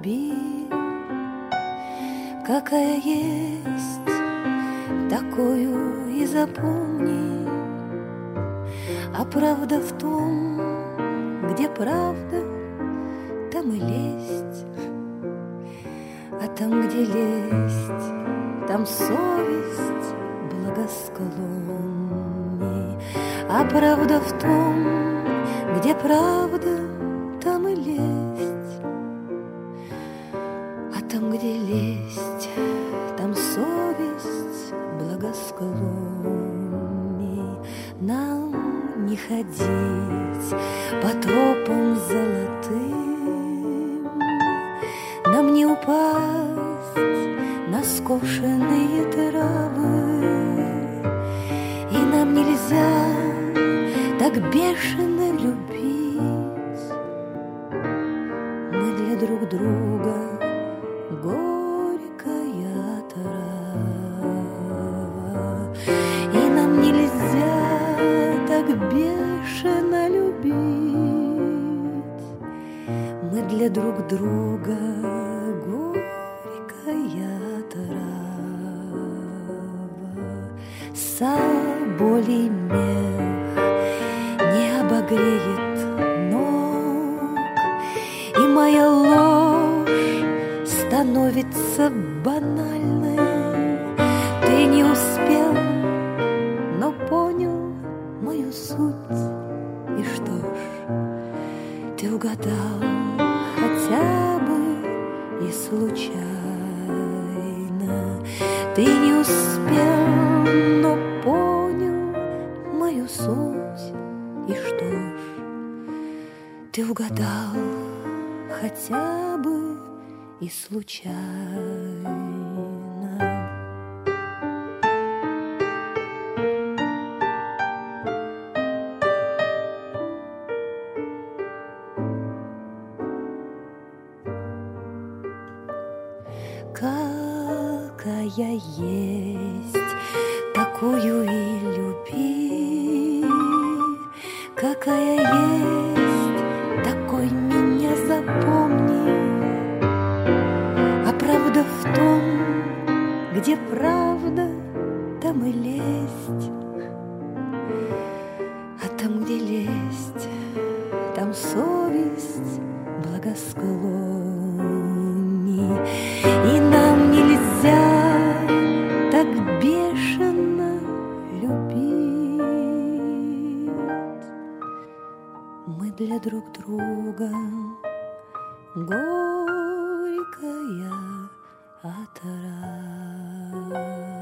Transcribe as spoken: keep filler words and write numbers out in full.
люби, какая есть, такую и запомни. А правда в том, где правда, там и лесть. А там, где лесть, там совесть благосклонней. А правда в том, где правда, там и лесть. А там, где лесть, там совесть благосклонней. Нам не ходить по тропам золотым, нам не упасть на скошенные травы, и нам нельзя так бешено любить. Мы для друг друга горькая трава, и нам нельзя так бешено любить. Мы для друг друга горькая трава. Соболей мех не обогреет ног, и моя ложь становится банальной. Ты не успел, но понял мою суть, и что ж, ты угадал хотя бы и случайно. Ты не успел, но понял мою суть, и что ж, ты угадал хотя бы и случайно. Какая есть, такую и люби, какая есть, такой меня запомни. А правда в том, где правда, там и лесть. А там, где лесть, там совесть благосклонней. И нам нельзя так бешено любить. Мы для друг друга горькая отрава.